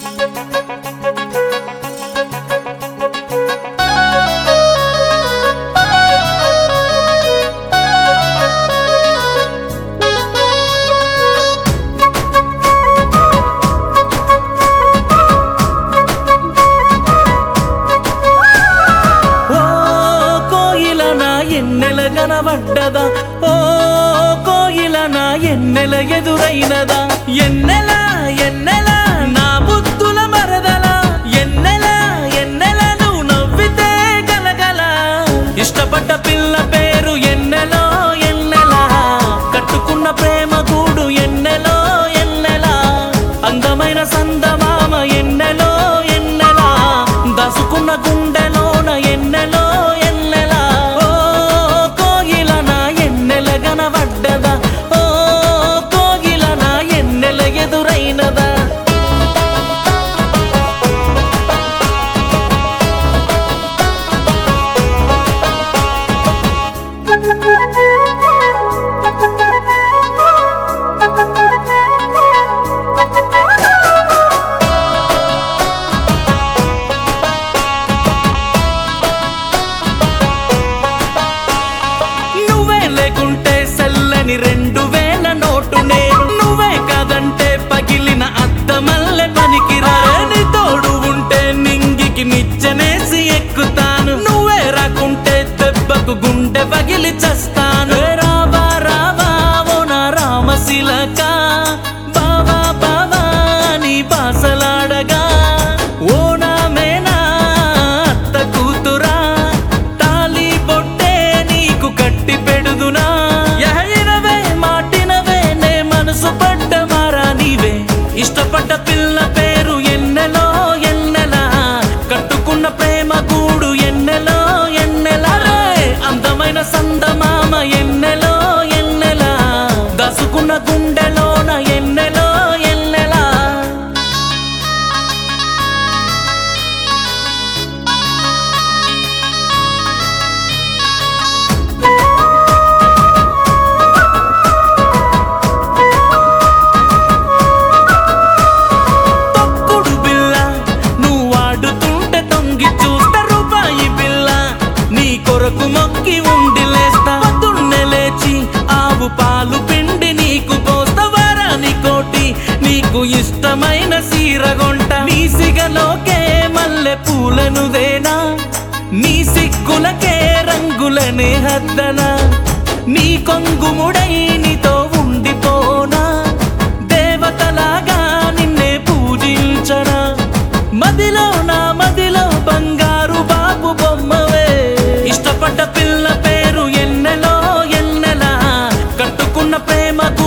ఎన్నెల కనబడ్డదా ఓ కోయిల నా ఎన్నెల ఎదురైనదా ఎన్నెల ఎన్నెల నా బుద్ధుల మరదల ఎన్నెల ఎన్నెల నువ్వు నవ్వితే గలగల ఇష్టపడ్డ పిల్ల పేరు ఎన్నెలో ఎన్నెల కట్టుకున్న ప్రేమ గూడు ఎన్నెలో ఎన్నెల అందమైన సందమామ ఎన్నెలో ఎన్నెల దాసుకున్న గుండెలోన ఎన్నెలో కనబడ్డదా ఓ కోగిల నా ఎన్నెల ఎదురైనదా నువ్వే లేకుంటే 2000 నోటు నేను నువ్వే కాదంటే పగిలిన అద్దమల్లె పనికిరాని తోడు ఉంటే నింగికి నిచ్చెనేసి ఎక్కుతాను నువ్వే రాకుంటే దెబ్బకు గుండె పగిలి చస్తాను రావా రావా ఓ నా రామశిలక బావా బావా నీ బాసలాడగా ఓ నా మేనా అత్త కూతురా తాళి బొట్టే నీకు కట్టి పెడుదునా ఇష్టపడ్డ పిల్ల పేరు ఎన్నెలో ఎన్నెల కట్టుకున్న ప్రేమ గూడు ఎన్నెలో ఎన్నెల అందమైన సందమామ ఎన్నెలో ఎన్నెల దాసుకున్న గుండెలోన ఎన్నెలో ఎన్నెల మొక్కి ఉండి లేస్తా పొద్దున్నే లేచి ఆవు పాలు పిండి నీకు పోస్తా వారాని కోటి నీకు ఇష్టమైన సీరగొంట నీ సిగలోకే మల్లె పూలను దేనా నీ సిగ్గులకే రంగులనే హద్దనా నీ కొంగుముడై నీతో ఉండిపోనా దేవతలాగా నిన్నే పూజించనా మదిలో నా మదిలో బంగారు బాబు బొమ్మవే ఇష్టపడ్డ పిల్ల పేరు ఎన్నెలో ఎన్నెల కట్టుకున్న ప్రేమ